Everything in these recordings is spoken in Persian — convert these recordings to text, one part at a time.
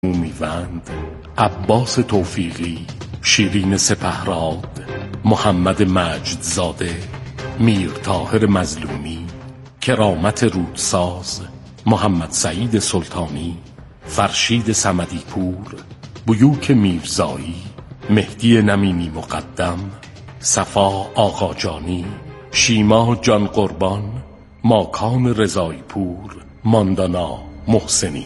میوند، عباس توفیقی، شیرین سپهراد، محمد مجدزاده، میر طاهر مظلومی، کرامت رودساز، محمد سعید سلطانی، فرشید صمدی پور، بیوک میرزایی، مهدی نمینی مقدم، صفا آقاجانی، شیما جان قربان، ماکان رضایی پور، ماندانا محسنی.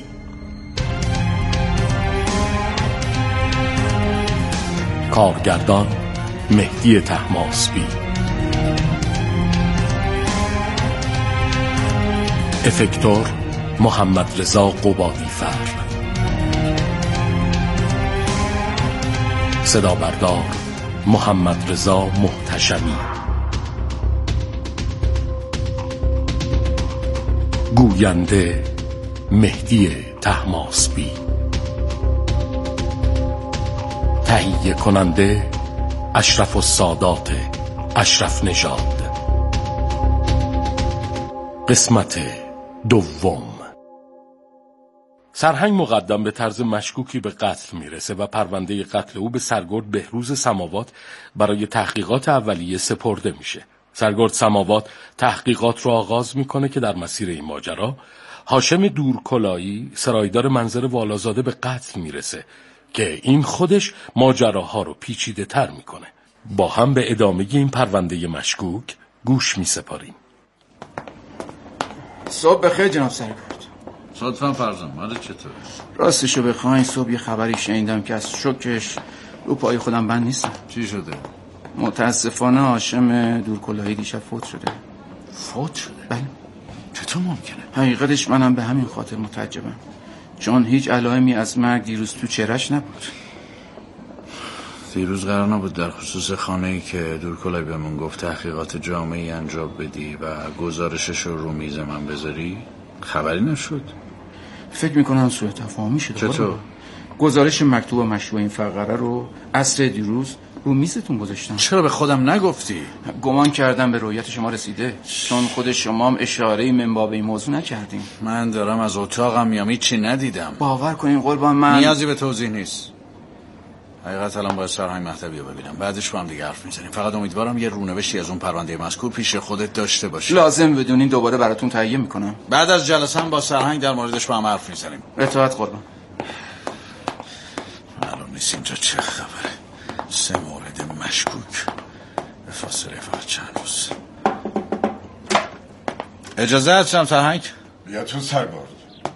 کارگردان مهدی طهماسبی، افکتور محمد رضا قبادی‌فر، صدا بردار محمد رضا محتشمی، گوینده مهدی طهماسبی، تهیه کننده اشرف السادات اشرف نژاد. قسمت دوم. سرهنگ مقدم به طرز مشکوکی به قتل میرسه و پرونده قتل او به سرگرد بهروز سماوات برای تحقیقات اولیه سپرده میشه. سرگرد سماوات تحقیقات رو آغاز میکنه که در مسیر این ماجرا هاشم دورکلایی، سرایدار منظر والازاده، به قتل میرسه که این خودش ماجراها رو پیچیده تر میکنه. با هم به ادامه این پرونده مشکوک گوش میسپاریم. صبح بخیر جناب سرگرد. صدفاً فرزم، ماله چطور؟ راستشو بخواین صبح یه خبری شنیدم که از شوکش رو پای خودم بند نیستم. چی شده؟ متاسفانه هاشم دورکلایی دیشب فوت شده. فوت شده؟ بله. چطور ممکنه؟ حقیقتش منم به همین خاطر متعجبم، چون هیچ علائمی از مرگ دیروز تو چهرش نبود. دیروز قرار نبود در خصوص خانه‌ای که دورکلایی بهمون گفت تحقیقات جامعی انجام بدی و گزارشش رو میز من بذاری؟ خبری نشد؟ فکر میکنم سوء تفاهمی شده. چطور؟ گزارش مکتوب و مشروع این فقره رو عصر دیروز رو میزتون گذاشتم. چرا به خودم نگفتی؟ گمان کردم به رویت شما رسیده، چون خود شما هم اشاره‌ای من باب این موضوع نکردیم. من دارم از اتاقم میام، هیچی ندیدم. باور کنین قربان، من نیازی به توضیح نیست. حقیقت الان باید سرهنگ مکتبی رو ببینم، بعدش با هم دیگه حرف میزنیم. فقط امیدوارم یه رونوشتی از اون پرونده مذکور پیش خودت داشته باشی. لازم بدونین دوباره براتون تهیه میکنم. بعد از جلسه هم با سرهنگ در موردش با هم حرف میزنیم. اطاعت قربان. معلوم نیست اینجا چه خبره. 3 مورد مشکوک به فاصله فقط چند روز. اجازه هستم سرهنگ؟ بیا تو سرگرد.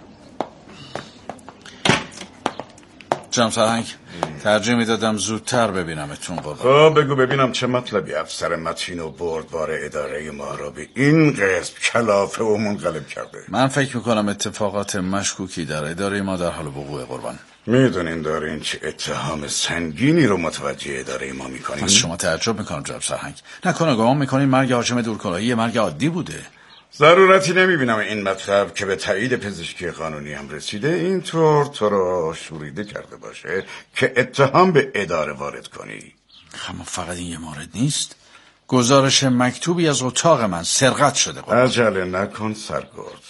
جناب سرهنگ، ترجیح میدادم زودتر ببینمتون قربان. خب بگو ببینم چه مطلبی افسر متین و بردبار اداره ما را به این قسم کلافه و منقلب کرده؟ من فکر میکنم اتفاقات مشکوکی در اداره ما در حال وقوع قربان. میدونین دارین چه اتهام سنگینی رو متوجه اداره ما میکنین؟ از شما تعجب میکنم جناب سرهنگ. نکنه گمان میکنین مرگ هاشم دورکلایی مرگ عادی بوده؟ ضرورتی نمیبینم این مطلب که به تایید پزشکی قانونی هم رسیده اینطور تو رو شوریده کرده باشه که اتهام به اداره وارد کنی. اما فقط این یه مورد نیست. گزارش مکتوبی از اتاق من سرقت شده قربان. عجله نکن سرگرد.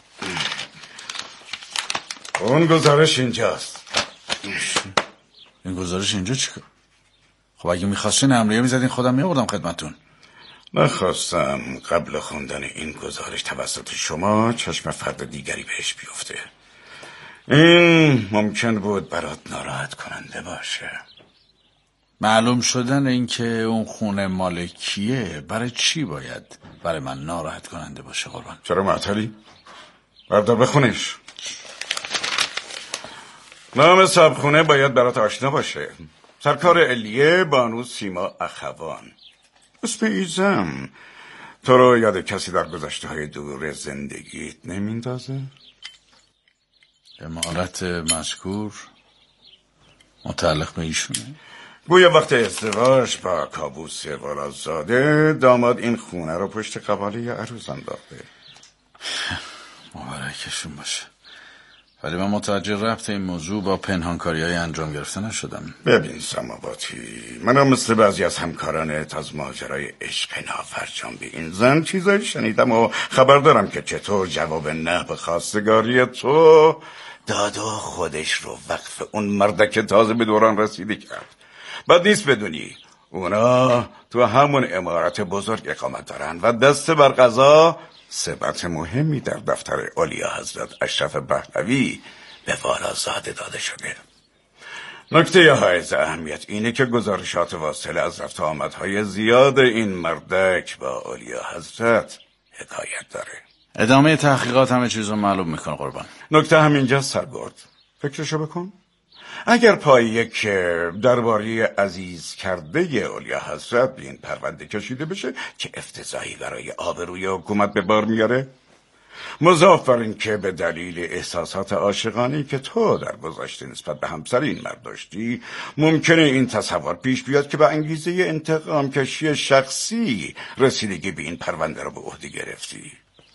اون گزارش اینجاست. این گزارش اینجا چیکار؟ خب اگه میخواستین امریه میزدین خودم میآوردم خدمتتون. نخواستم قبل خوندن این گزارش توسط شما چشم فرد دیگری بهش بیفته. این ممکن بود برات ناراحت کننده باشه. معلوم شدن این که اون خونه مال کیه برای چی باید برای من ناراحت کننده باشه قربان؟ چرا معطلی؟ بردار بخونش. نام صاحب خونه باید برات آشنا باشه. سرکار علیه بانو سیما اخوان. اسم ایزم تو رو یاد کسی در گذشته های دور زندگیت نمیندازه؟ امارت مذکور متعلق به ایشونه؟ گویا وقت ازدواج با کابوس والازاده داماد این خونه رو پشت قباله عروس انداخته. مبارکشون باشه. ولی من متوجه ربط این موضوع با پنهانکاری‌های انجام گرفته نشدم. ببین سماواتی، منم مثل بعضی از همکارانت از ماجرای عشق نافرجام به این زن چیزایی شنیدم و خبر دارم که چطور جواب نه به خواستگاری تو داد و خودش رو وقف اون مردک تازه به دوران رسیده کرد. بد نیست بدونی اونا تو همون عمارت بزرگ اقامت دارن و دست بر قضا ثبت مهمی در دفتر اولیا حضرت اشرف پهلوی به والازاده داده شده. نکته حائز اهمیت اینه که گزارشات واصل از رفت آمدهای زیاد این مردک با اولیا حضرت حکایت داره. ادامه تحقیقات همه چیز رو معلوم میکنه قربان. نکته همینجا سرگرد، فکرشو بکن. اگر پایه که درباره عزیز کرده اولیا حضرت به این پرونده کشیده بشه چه افتضاحی برای آبروی حکومت به بار میاره. مضاف بر این که به دلیل احساسات عاشقانه‌ای که تو در گذشته نسبت به همسر این مرد داشتی ممکنه این تصور پیش بیاد که به انگیزه انتقام کشی شخصی رسیدگی به این پرونده رو به عهده گرفتی.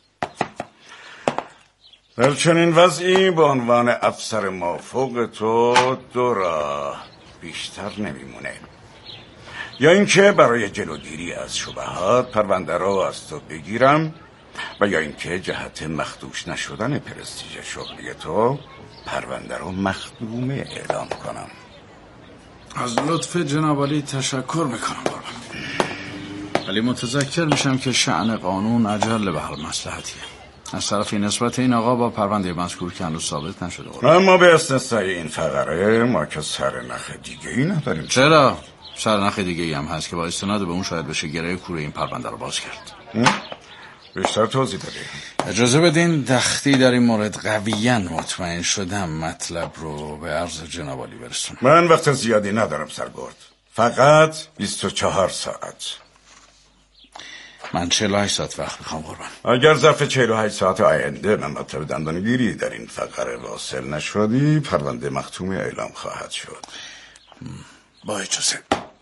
در چنین وضعی به عنوان افسر مافوق تو دو راه بیشتر نمیمونه. یا اینکه برای جلوگیری از شبهات پرونده رو از تو بگیرم و یا اینکه جهت مخدوش نشدن پرستیژ شغلی تو پرونده رو مخدومه اعلام کنم. از لطف جناب عالی تشکر میکنم قربان، ولی متذکر میشم که شأن قانون اجل به هر مصلحتیه. از طرفی نسبت این آقا با پرونده مذکور که هنوز ثابت نشده قربان. اما به استثنای این فقره ما که سرنخ دیگه ای نداریم. چرا؟ سرنخ دیگه ای هم هست که با استناد به اون شاید بشه گره کوره این پرونده رو باز کرد. بیشتر توضیح بده. اجازه بدین دختی در این مورد قویاً مطمئن شدم مطلب رو به عرض جناب عالی برسونم. من وقت زیادی ندارم سرگرد، فقط 24 ساعت. من 48 ساعت وقت میخوام قربان. اگر ظرف 48 ساعت آینده من مطلب دندانگیری در این فقره واصل نشدی پرونده مختوم اعلام خواهد شد. با اجازه.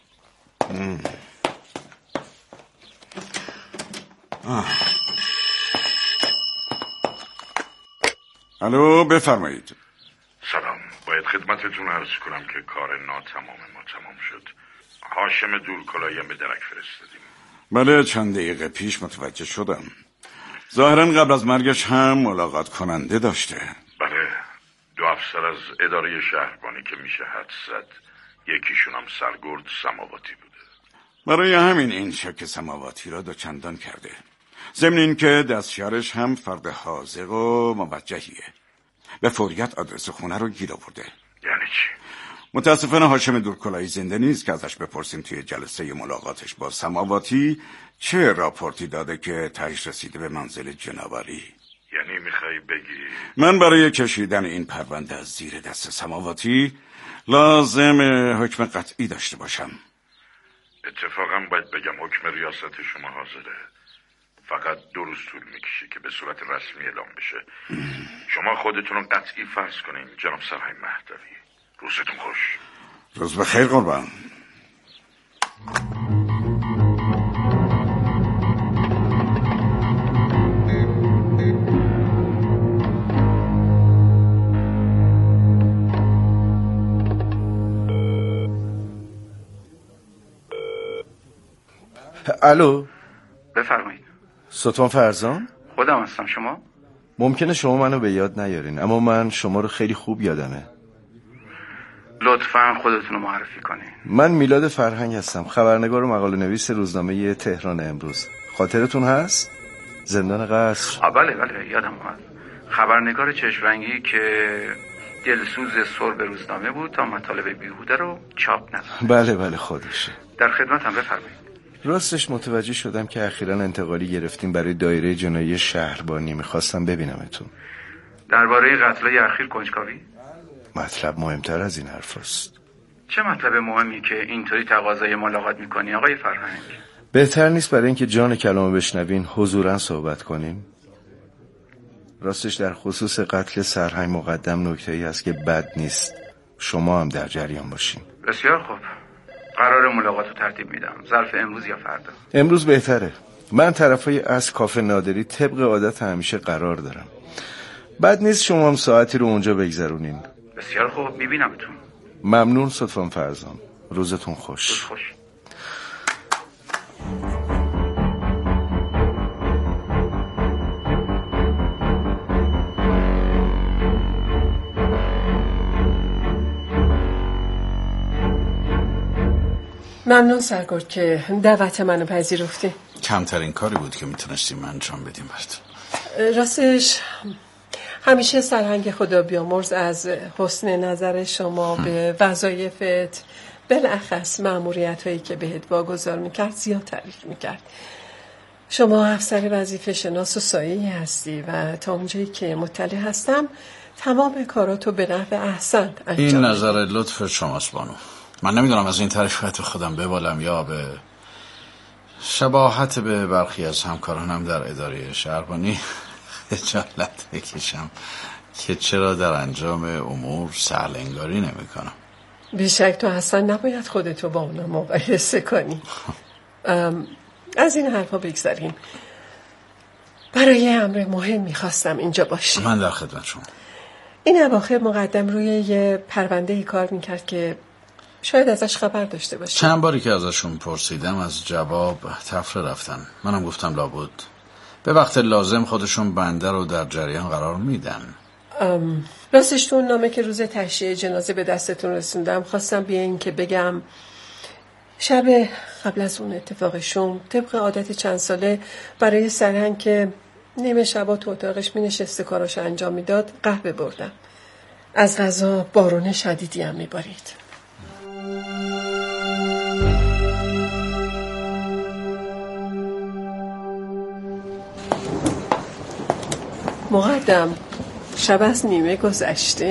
الو بفرمایید. سلام، باید خدمتتون عرض کنم که کار ناتمام ما تمام شد. هاشم دورکلایم به درک فرستادیم. بله چند دقیقه پیش متوجه شدم. ظاهرا قبل از مرگش هم ملاقات کننده داشته. بله، دو افسر از اداره شهربانی که میشه حدس زد، یکیشون هم سرگرد سماواتی بوده. برای همین این شک سماواتی را دوچندان کرده. ضمن این که دستیارش هم فرد حاذق و موجهیه. به فوریت آدرس خونه رو گیر آورده. یعنی چی؟ متاسفانه هاشم دورکلایی زنده نیست که ازش بپرسیم توی جلسه ملاقاتش با سماواتی چه راپورتی داده که تهش رسیده به منزل جناب عالی. یعنی میخوای بگی من برای کشیدن این پرونده از زیر دست سماواتی لازم حکم قطعی داشته باشم. اتفاقا باید بگم حکم ریاست شما حاضره، فقط 2 روز طول میکشه که به صورت رسمی اعلام بشه. شما خودتون رو قطعی فرض کنین جناب سرهنگ مهدوی. روزتون خوش. روز بخیر قربان. الو بفرمایید. سلطان فرزان؟ خودم هستم. شما؟ ممکنه شما منو به یاد نیارین اما من شما رو خیلی خوب یادمه. لطفاً خودتون رو معرفی کنین. من میلاد فرهنگ هستم، خبرنگار و مقاله نویس روزنامه تهران امروز. خاطرتون هست؟ زندان قصر. بله یادم اومد. خبرنگار چشم‌رنگی که دلسوز سرب روزنامه بود تا مطالب بیهوده رو چاپ نذاره. بله خودشه. در خدمتم، بفرمایید. راستش متوجه شدم که اخیراً انتقالی گرفتیم برای دایره جنایی شهربانی. میخواستم ببینمتون. درباره قتل‌های اخیر کنجکاوی؟ مطلب مهمتر از این حرف است. چه مطلب مهمی که اینطوری تقاضای ملاقات میکنی آقای فرهنگ؟ بهتر نیست برای اینکه جان کلامو بشنوین حضوراً صحبت کنیم؟ راستش در خصوص قتل سرهنگ مقدم نکته‌ای هست که بد نیست شما هم در جریان باشین. بسیار خوب، قرار ملاقات رو ترتیب میدم. ظرف امروز یا فردا؟ امروز بهتره. من طرفای از کافه نادری طبق عادت همیشه قرار دارم. بد نیست شما هم ساعتی رو اونجا بگذرونین. بسیار خوب، میبینمتون. ممنون سلطان فرزان. روزتون خوش. روز خوش. ممنون سرگرد که دعوت منو پذیرفتی. کمترین کاری بود که میتونستیم انجام بدیم برات. راستش همیشه سرهنگ خدا بیامرز از حسن نظر شما به وظایفت، بالاخص مأموریت هایی که بهت واگذار میکرد زیاد تعریف میکرد. شما افسر وظیفه شناس و سایه‌ای هستی و تا اونجایی که مطلع هستم تمام کاراتو به نحو احسن انجام. این نظر لطف شماست بانو. من نمیدونم از این تعریفات به خودم ببالم یا به شباهت به برخی از همکارانم در اداره شهربانی خجالت بکشم که چرا در انجام امور سهل انگاری نمی کنم. بیشک تو اصلا نباید خودتو با اونا مقایسه کنی. از این حرفا بگذاریم. برای امر مهم میخواستم اینجا باشی. من در خدمت شما. این اواخر مقدم روی یه پرونده کار میکرد که شاید ازش خبر داشته باشی. چند باری که ازشون پرسیدم از جواب تفره رفتن. منم گفتم لابد به وقت لازم خودشون بنده رو در جریان قرار میدن. راستش تو اون نامه که روز تشییع جنازه به دستتون رسوندم خواستم بیاین که بگم شب قبل از اون اتفاق شوم طبق عادت چند ساله برای سرهنگ که نیمه شبا تو اتاقش می نشسته کاراشو انجام میداد قهوه بردم. از غذا بارون شدیدی هم میبارید. مقدم شب از نیمه گذشته؟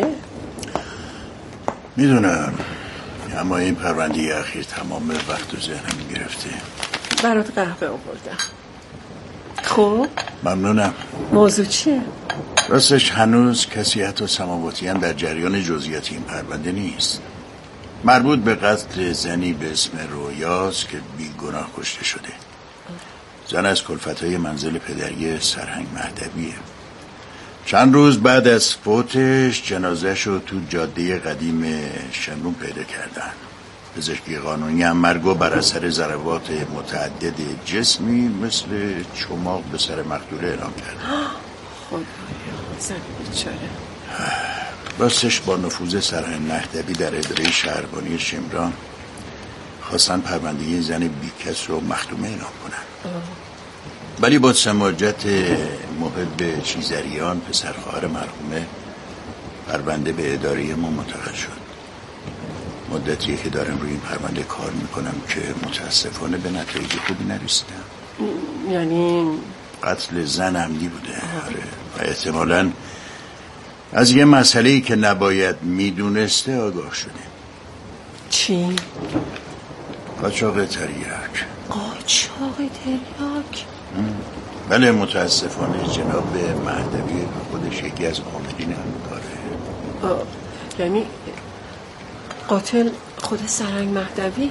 میدونم، اما این پرونده اخیر تمام وقت و ذهنم گرفته. برات قهوه آوردم. خب ممنونم. موضوع چیه؟ راستش هنوز کسی حتی سماواتیان در جریان جزئیات این پرونده نیست. مربوط به قتل زنی به اسم رویاست که بیگناه کشته شده. زن از کلفت‌های منزل پدری سرهنگ مهدویه. چند روز بعد از فوتش جنازه‌ش رو تو جاده قدیم شمرون پیدا کردن. پزشکی قانونی هم مرگو بر اثر ضربات متعدد جسمی مثل چماق به سر مقتوله اعلام کرد. خدایا زن بیچاره. راستش با نفوذ سرهنگ مهدوی در اداره شهربانی شمران خواستن پرونده زن بیکس رو مختومه اعلام کنن. ولی با سماجت محب چیزریان پسر خواهر مرحومه پرونده به اداره ما منتقل شد. مدتیه که دارم روی این پرونده کار میکنم که متاسفانه به نتایج خوبی نرسیدم. یعنی قتل زن عمدی بوده. آره. و احتمالاً از یه مسئله‌ای که نباید میدونسته آگاه شده. چی؟ قاچاق تریاک. قاچاق تریاک؟ بله متاسفانه جناب مهدوی خودش یکی از عاملین همین کاره. یعنی قاتل خود سرهنگ مهدویه؟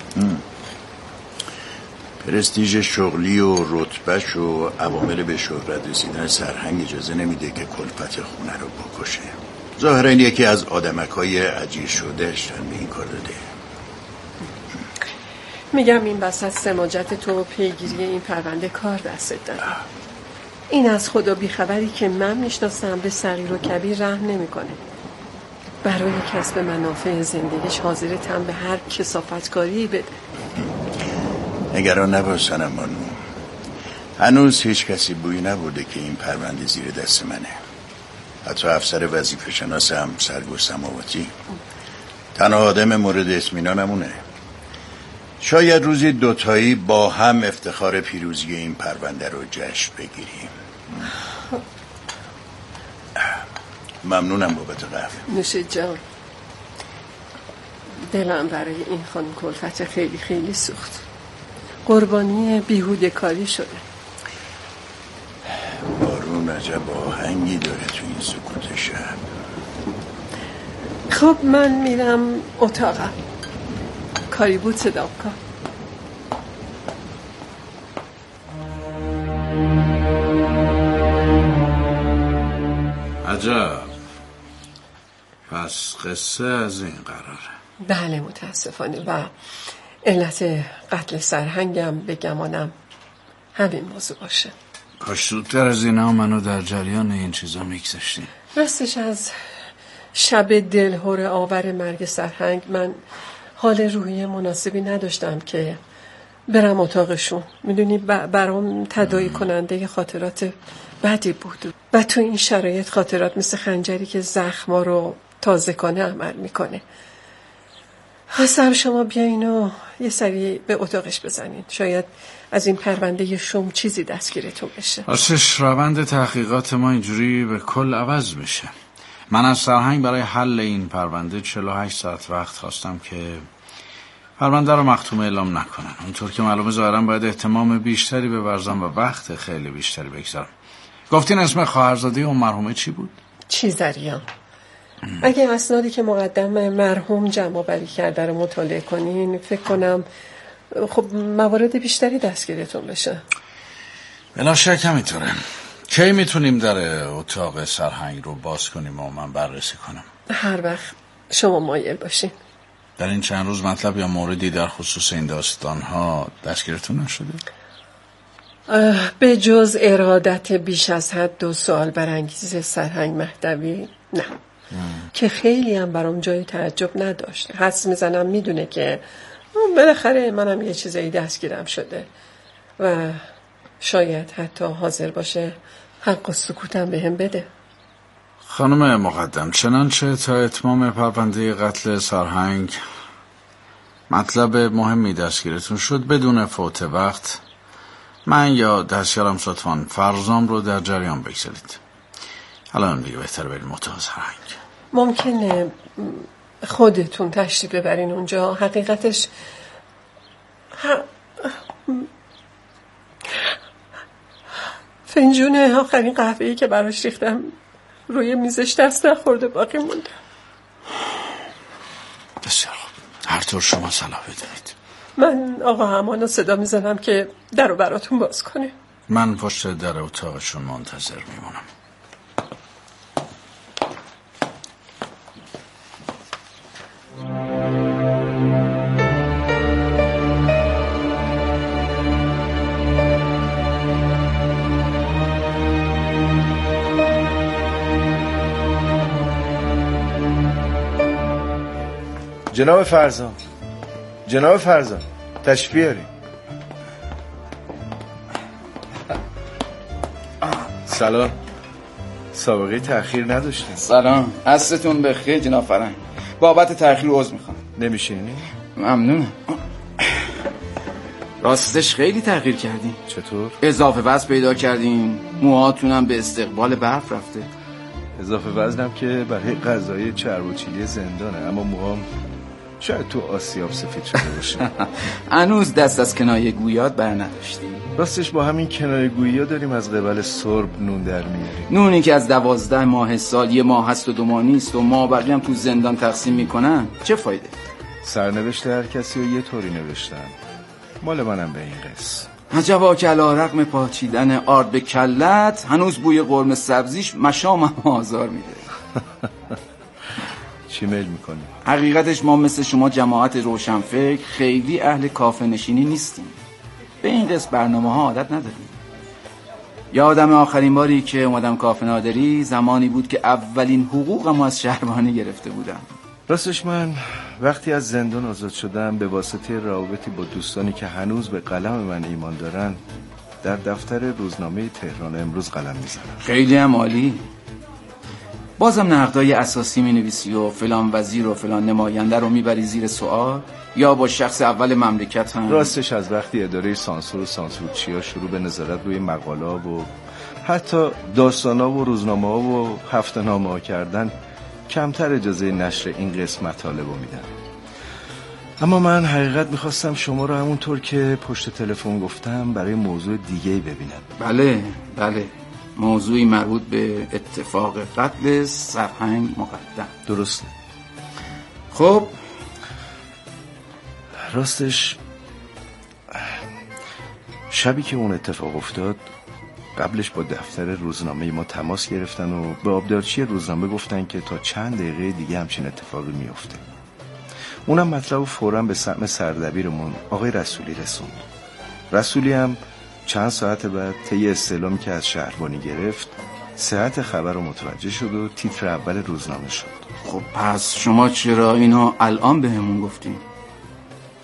پرستیژ شغلی و رتبهش و عوامل به شهرت رسیدن سرهنگ اجازه نمیده که کلفت خونه رو بکشه. ظاهرا یکی از آدمکای اجیر شدهش به این کار داده. میگم این وسط سماجت تو پیگیری این پرونده کار دستت داره. این از خدا بیخبری که من میشناسم به صغیر و کبیر رحم نمیکنه. برای کسب منافع زندگیش حاضر تن به هر کثافتکاری بده. نگران نباش صنم بانو. هنوز هیچ کسی بویی نبرده که این پرونده زیر دست منه. حتی افسر وظیفه شناس هم سرگرد سماواتی. تنها آدم مورد اطمینانمونه. شاید روزی دوتایی با هم افتخار پیروزی این پرونده رو جشن بگیریم. ممنونم بابت قهوه. نوش جان. دلم برای این خانم کلفت خیلی خیلی سوخت. قربانی بیهوده کاری شده. بارون عجب آهنگی داره تو این سکوت شب. خب من میرم اتاقم. کاری بود صدا کن. عجب. پس قصه از این قراره. بله متاسفانه. و علت قتل سرهنگم به گمانم همین موضوع باشه. کاش زودتر از اینا منو در جریان این چیزا میگذاشتین. راستش از شب دلهره آور مرگ سرهنگ من حال روحی مناسبی نداشتم که برم اتاقشون. میدونی برام تداعی کننده خاطرات بدی بود و تو این شرایط خاطرات مثل خنجری که زخما رو تازه کنه عمل میکنه. خواستم شما بیاین و یه سری به اتاقش بزنین، شاید از این پرونده شوم چیزی دستگیرتون بشه. راستش روند تحقیقات ما اینجوری به کل عوض میشه. من از سرهنگ برای حل این پرونده 48 ساعت وقت خواستم که پرونده رو مختومه اعلام نکنن. اونطور که معلومه ظاهرا باید اهتمام بیشتری بورزم و وقت خیلی بیشتری بگذارم. گفتین اسم خواهرزاده اون مرحومه چی بود؟ چیزریان. اگه اسنادی که مقدم مرحوم جمع بری کرده رو مطالعه کنین فکر کنم خب موارد بیشتری دستگیرتون بشه. بلا شک همینطوره. کی میتونیم در اتاق سرهنگ رو باز کنیم و من بررسی کنم؟ هر وقت شما مایل باشین. در این چند روز مطلب یا موردی در خصوص این داستان‌ها دستگیرتون نشده؟ به جز ارادت بیش از حد و سوال برانگیز سرهنگ مهدوی نه. که خیلی هم برام جای تعجب نداشت. حدس میزنم میدونه که بالاخره منم یه چیزایی دستگیرم شده و شاید حتی حاضر باشه حق و سکوتم بهم بده. خانم مقدم، چنانچه تا اتمام پرونده قتل سرهنگ مطلب مهمی دستگیرتون شد بدون فوت وقت من یا دستیارم لطفاً فرزام رو در جریان بگذارید. الان دیگه بهتر بریم اتاق سرهنگ. ممکنه خودتون تشریف ببرین اونجا. حقیقتش فنجون آخرین قهوه‌ای که براش ریختم روی میزش دست نخورده باقی مونده. بسیار خوب، هر طور شما صلاح بدونید. من آقا همانو صدا میزنم که در رو براتون باز کنه. من پشت در اتاقشون منتظر میمونم. جناب فرزان، جناب فرزان تشریف بیارین. سلام. سابقه تأخیر نداشتین. سلام، عصرتون بخیر جناب فرهنگ. بابت تأخیر عذر میخوام. نمیشینی؟ ممنونم. راستش خیلی تغییر کردین. چطور؟ اضافه وزن پیدا کردین، موهاتونم به استقبال برف رفته. اضافه وزنم که برای غذای چرب و چیلی زندانه، اما موهام شاید تو آسیاب سفید شده باشه. هنوز دست از کنایه گویات بر نداشتی. راستش با همین کنایه گویی داریم از قبل سرب نون در میاریم. نونی که از 12 ماه سال 1 ماه هست و 2 ماه نیست و ما بقیه هم تو زندان تقسیم میکنن، چه فایده؟ سرنوشت هر کسی رو یه طوری نوشتن، مال منم به این قصه. عجبا که علی رغم پاچیدن آرد به کلت هنوز بوی قرمه سبزیش مشامم آزار میده. چی میل میکنی؟ حقیقتش ما مثل شما جماعت روشنفکر خیلی اهل کافه نشینی نیستیم. به این قسم برنامه ها عادت نداریم. یادم آخرین باری که اومدم کافه نادری زمانی بود که اولین حقوقم از شهربانی گرفته بودم. راستش من وقتی از زندان آزاد شدم به واسطه روابطی با دوستانی که هنوز به قلم من ایمان دارن در دفتر روزنامه تهران امروز قلم میزنم. خیلی هم عالی. بازم نقدای اساسی مینویسی و فلان وزیر و فلان نماینده رو میبری زیر سوال یا با شخص اول مملکت هم؟ راستش از وقتی اداره سانسور و سانسورچیا شروع به نظارت روی مقاله و حتی داستانا و روزنامه ها و هفته‌نامه ها کردن کمتر اجازه نشر این قسم مطالب رو میدن. اما من حقیقت میخواستم شما رو همونطور که پشت تلفن گفتم برای موضوع دیگه‌ای ببینم. بله موضوعی مربوط به اتفاق قتل سرهنگ مقدم. درسته. خب راستش شبی که اون اتفاق افتاد قبلش با دفتر روزنامه ما تماس گرفتن و به آبدارچی روزنامه گفتن که تا چند دقیقه دیگه همچین اتفاقی میفته. اونم مطلب فوراً به سمع سردبیرمون آقای رسولی رسوند. رسولی هم چند ساعت بعد طی استعلامی که از شهربانی گرفت صحت خبر رو متوجه شد و تیتر اول روزنامه شد. خب پس شما چرا اینو الان بهمون گفتین؟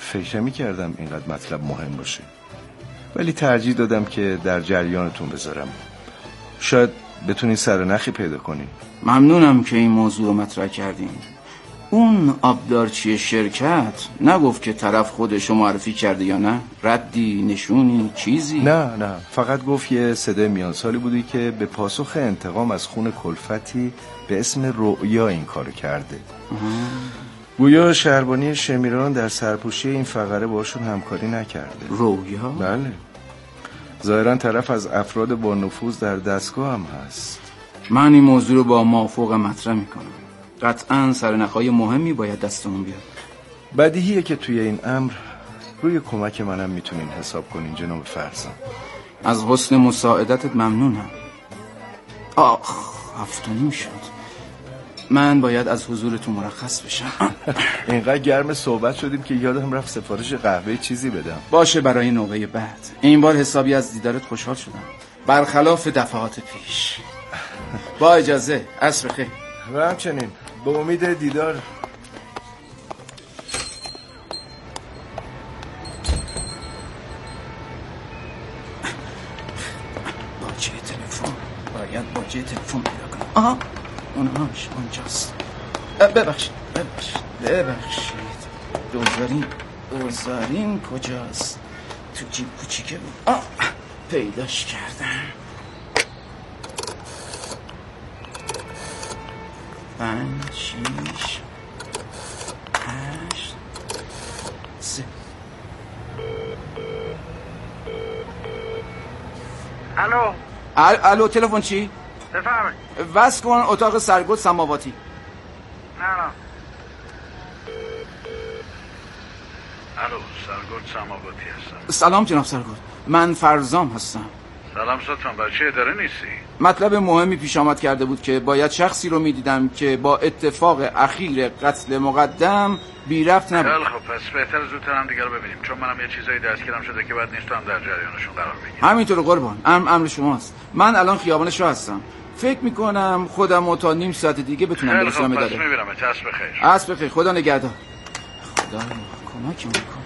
فکر نمی‌کردم اینقدر مطلب مهم باشه، ولی ترجیح دادم که در جریانتون بذارم. شاید بتونین سرنخی پیدا کنین. ممنونم که این موضوع رو مطرح کردین. اون آبدارچی شرکت نگفت که طرف خودشو معرفی کرده یا نه؟ ردی، نشونی، چیزی؟ نه، فقط گفت یه صدای میان سالی بودی که به پاسخ انتقام از خون کلفتی به اسم رؤیا این کارو کرده. گویا شهربانی شمیران در سرپوشی این فقره باشون همکاری نکرده. رؤیا؟ بله، ظاهرا طرف از افراد با نفوذ در دستگاه هم هست. من این موضوع رو با موافق مطرح میکنم. قطعاً سرنخهای مهمی باید دستمون بیاد. بدیهیه که توی این امر روی کمک منم میتونین حساب کنین جناب فرزان. از حسن مساعدتت ممنونم. 7:30 شد. من باید از حضورتون مرخص بشم. اینقدر گرم صحبت شدیم که یادم رفت سفارش قهوه چیزی بدم. باشه، برای نوبه بعد. این بار حسابی از دیدارت خوشحال شدم، برخلاف دفعات پیش. با اجازه، عصر بخیر. و همچنین، به امید دیدار. باجه تلفن پیدا کنم. آها، اونهاش اونجاست. ببخشید. دوزارین کجاست؟ تو جیب کوچیکه بود. پیداش کردم. 5 6 8 3. الو، تلفن چی؟ بفرمایید. وصل کن اتاق سرگرد سماواتی. نه. الو، سرگرد سماواتی هستم. سلام جناب سرگرد، من فرزام هستم. سلام ستون، برای چه اداره نیستی؟ مطلب مهمی پیش آمد کرده بود که باید شخصی رو میدیدم که با اتفاق اخیر قتل مقدم بی ربط نبود. خیلی خب، پس بهتر زودتر هم دیگه رو ببینیم، چون منم یه چیزایی دستگیرم شده که بعد نیست هم در جریانشون قرار بگیرم. همینطور قربان، امر شماست. من الان خیابان شاه هستم. فکر میکنم خودم تا نیم ساعت دیگه بتونم برسم اداره. خیلی خب، پس میبینم. عصر بخیر. عصر بخیر. خدا نگهدار. خدا کمک میکنه.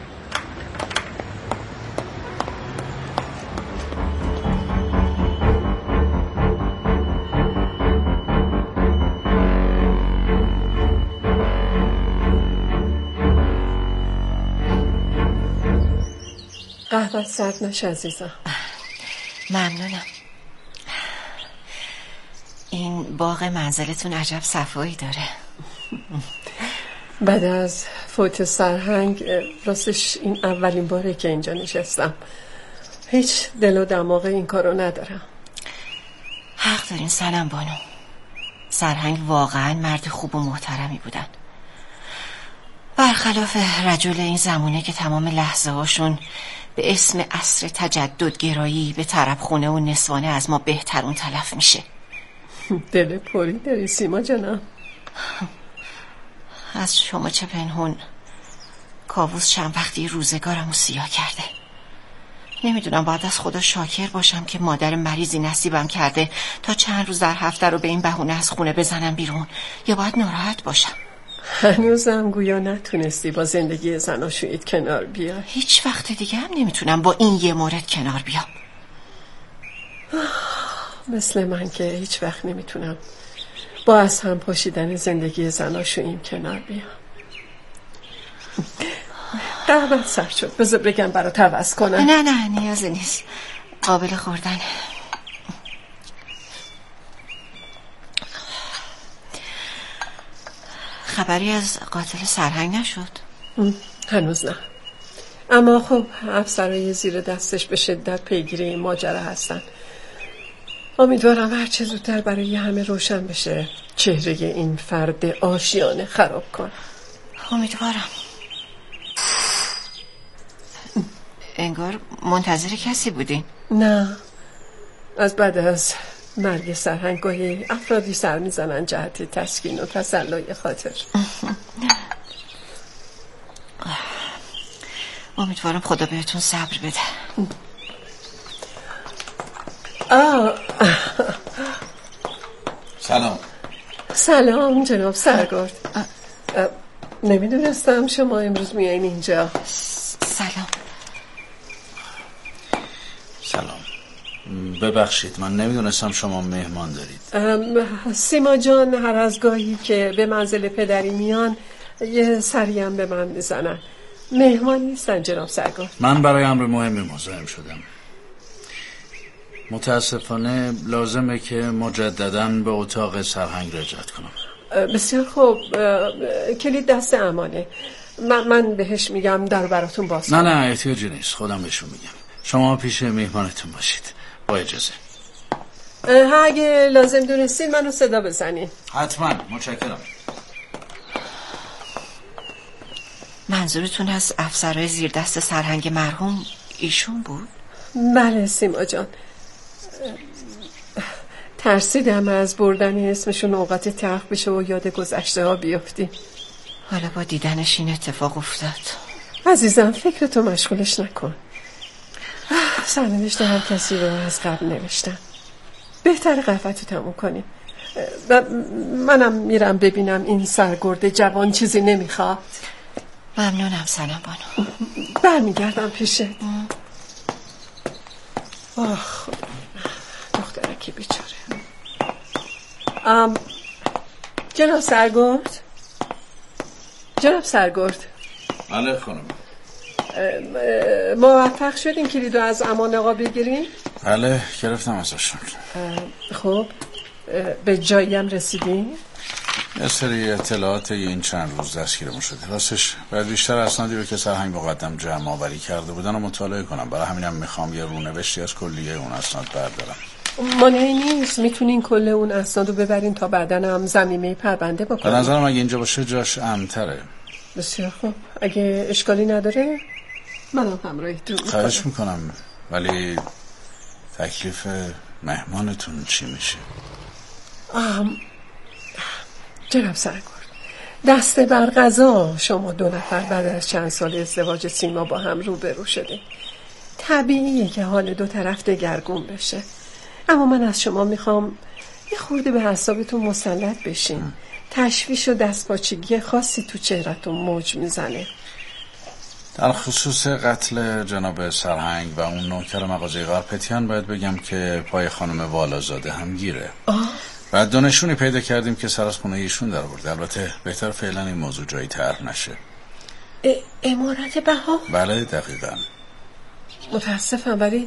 قهوه سرد نشه عزیزم. ممنونم. این باغ منزلتون عجب صفایی داره. بعد از فوت سرهنگ راستش این اولین باره که اینجا نشستم. هیچ دل و دماغ این کارو ندارم. حق دارین سنم بانو. سرهنگ واقعا مرد خوب و محترمی بودن، برخلاف رجل این زمونه که تمام لحظه هاشون به اسم عصر تجددگرایی به طرب خونه و نسوانه از ما بهترون تلف میشه. دل پری داری سیما جانم. از شما چه پنهون. کاووس چند وقتی روزگارمو سیاه کرده. نمیدونم باید از خدا شاکر باشم که مادر مریضی نصیبم کرده تا چند روز در هفته رو به این بهونه از خونه بزنم بیرون، یا باید ناراحت باشم. هنوزم گویا نتونستی با زندگی زناشوییت کنار بیای. هیچ وقت دیگه هم نمیتونم با این یه مورد کنار بیام. مثل من که هیچ وقت نمیتونم با از هم پاشیدن زندگی زناشوییم کنار بیام. قهوه‌ت سرد شد، بذار بگم برات عوض کنم. نه نیازی نیست، قابل خوردن. خبری از قاتل سرهنگ نشد؟ هنوز نه، اما خب افسرهای زیر دستش به شدت پیگیری این ماجرا هستن. امیدوارم هر چه زودتر برای همه روشن بشه چهره این فرد آشیانه خراب کن. امیدوارم. انگار منتظر کسی بودین؟ نه، از بعد از مرگ سرهنگ گاهی افرادی سر میزنن جهت تسکین و تسلای خاطر. امیدوارم خدا بهتون صبر بده. سلام. سلام جناب سرگرد. نمیدونستم شما امروز میایین اینجا. سلام. سلام. ببخشید من نمیدونستم شما مهمان دارید. سیما جان هر از گاهی که به منزل پدری میان یه سریم به من میزنن. مهمان نیستن جناب سرگرد. من برای امر مهمی مزاحم شدم. متاسفانه لازمه که مجدداً به اتاق سرهنگ رجوع کنم. بسیار خوب. کلید دست امانه. من بهش میگم در براتون باز کنم. نه احتیاجی نیست، خودم بهشون میگم. شما پیش مهمانتون باشید. با اجازه. اگه لازم دونستین منو صدا بزنین. حتما. متشکرم. منظورتون از افسرهای زیر دست سرهنگ مرحوم ایشون بود؟ بله سیما جان. ترسیدم از بردن اسمشون اوقات تلخ بشه و یاد گذشته ها بیافتیم. حالا با دیدنش این اتفاق افتاد. عزیزم فکرتو مشغولش نکن. سرنوشت هر کسی رو از قبل نوشتم. بهتر قحفتو تموم کنیم. منم میرم ببینم این سرگرد جوان چیزی نمیخواد. ممنونم سلام بانو. برمیگردم پیشت. آخ دخترکی بیچاره. جناب سرگرد. بله خانم. موفق شدین کلیدو از امان آقا بگیرین؟ بله گرفتم ازشون. خب به جایی هم رسیدین؟ یه سری اطلاعات این چند روز دستگیرمون شده. راستش باید بیشتر اسنادی رو که سرهنگ مقدم جمع آوری کرده بودن رو مطالعه کنم. برای همینم میخوام یه رونوشتی از کلیه اون اسناد بردارم. مانعی نیست، میتونین کل اون اسناد رو ببرین تا بعداً هم ضمیمه پرونده بکنین. به نظرم اگه اینجا باشه جاش امن‌تره. بسیار خوب. اگه اشکالی نداره منم همراهیتون میکنم. خواهش میکنم. ولی تکلیف مهمانتون چی میشه؟ جناب سرگرد، دست بر قضا شما 2 نفر بعد از چند سال ازدواج سیما با هم روبرو شده. طبیعیه که حال 2 طرف دگرگون بشه. اما من از شما میخوام یه خورده به اعصابتون مسلط بشین. تشویش و دستپاچگی خاصی تو چهرهتون موج میزنه. در خصوص قتل جناب سرهنگ و اون نوکر مغازه قرپتیان باید بگم که پای خانم والازاده هم گیره. و دانشونی پیدا کردیم که سر از خونه ایشون در برده. البته بهتر فعلا این موضوع جایی طرح نشه. امارت بها؟ بله دقیقاً. متاسفم ولی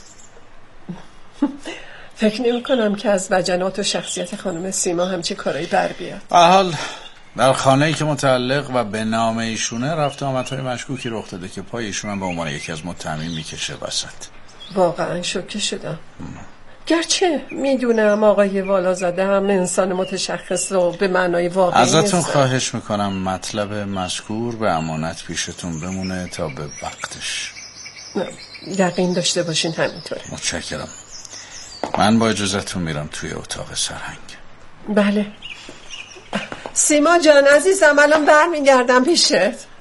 فکر نمی کنم که از وجنات و شخصیت خانم سیما همچی کارایی بر بیاد. به حال در خانه‌ای که متعلق و به نام ایشونه رفت آمدهای مشکوکی رخ داده که پای ایشون هم به عنوان یکی از متهمین میکشه وسط. واقعا شوکه شدم. گرچه میدونم آقای والازاده هم انسان متشخص و به معنای واقعی ازتون خواهش میکنم مطلب مذکور به امانت پیشتون بمونه تا به وقتش. یقین داشته باشین همینطوره. متشکرم. من با اجازهتون میرم توی اتاق سرهنگ. بله. سیما جان عزیزم الان برمیگردم پیشت.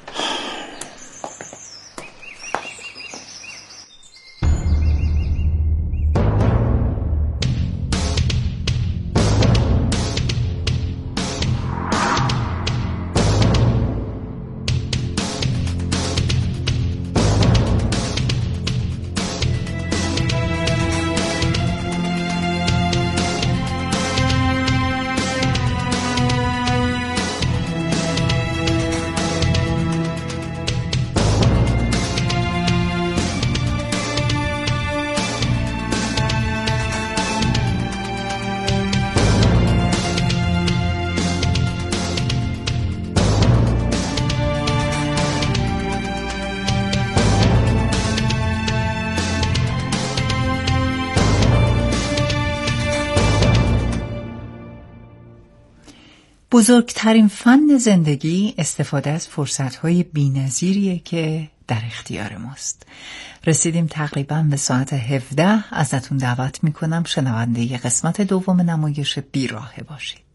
بزرگترین فن زندگی استفاده از فرصت‌های بی‌نظیریه که در اختیار ماست. رسیدیم تقریباً به ساعت 17. ازتون دعوت میکنم شنونده قسمت دوم نمایش بیراهه باشید.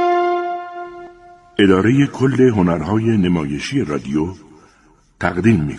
اداره کل هنرهای نمایشی رادیو تقدیم